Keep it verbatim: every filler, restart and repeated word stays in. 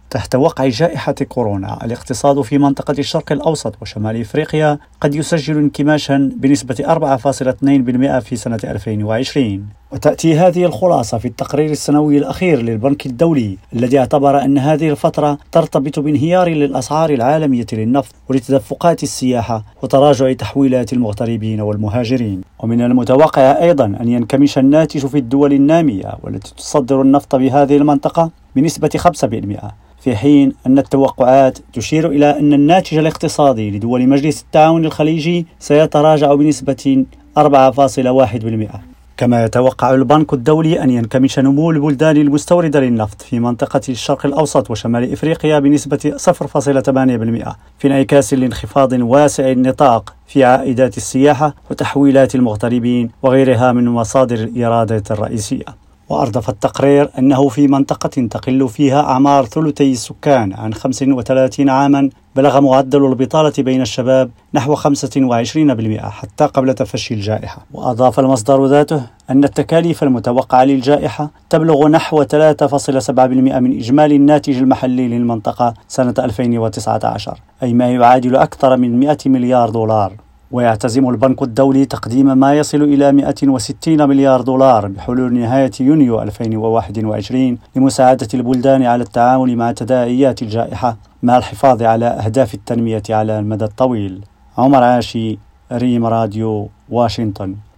تحت وقع جائحة كورونا، الاقتصاد في منطقة الشرق الأوسط وشمال إفريقيا قد يسجل انكماشا بنسبة أربعة فاصلة اثنين بالمئة في سنة ألفين وعشرين. وتأتي هذه الخلاصة في التقرير السنوي الأخير للبنك الدولي، الذي اعتبر أن هذه الفترة ترتبط بانهيار للأسعار العالمية للنفط ولتدفقات السياحة وتراجع تحويلات المغتربين والمهاجرين. ومن المتوقع أيضا أن ينكمش الناتج في الدول النامية والتي تصدر النفط بهذه المنطقة بنسبة خمسة بالمئة، في حين أن التوقعات تشير إلى أن الناتج الاقتصادي لدول مجلس التعاون الخليجي سيتراجع بنسبة أربعة فاصلة واحد بالمئة. كما يتوقع البنك الدولي أن ينكمش نمو البلدان المستوردة للنفط في منطقة الشرق الأوسط وشمال إفريقيا بنسبة صفر فاصلة ثمانية بالمئة، في انعكاس لانخفاض واسع النطاق في عائدات السياحة وتحويلات المغتربين وغيرها من مصادر الإيرادات الرئيسية. وأردف التقرير أنه في منطقة تقل فيها أعمار ثلثي السكان عن خمسة وثلاثين عاما، بلغ معدل البطالة بين الشباب نحو خمسة وعشرين بالمئة حتى قبل تفشي الجائحة. وأضاف المصدر ذاته أن التكاليف المتوقعة للجائحة تبلغ نحو ثلاثة فاصلة سبعة بالمئة من إجمالي الناتج المحلي للمنطقة سنة ألفين وتسعة عشر، أي ما يعادل أكثر من مئة مليار دولار. ويعتزم البنك الدولي تقديم ما يصل إلى مئة وستين مليار دولار بحلول نهاية يونيو ألفين وواحد وعشرين لمساعدة البلدان على التعامل مع تداعيات الجائحة مع الحفاظ على أهداف التنمية على المدى الطويل. عمر عاشي، ريم راديو، واشنطن.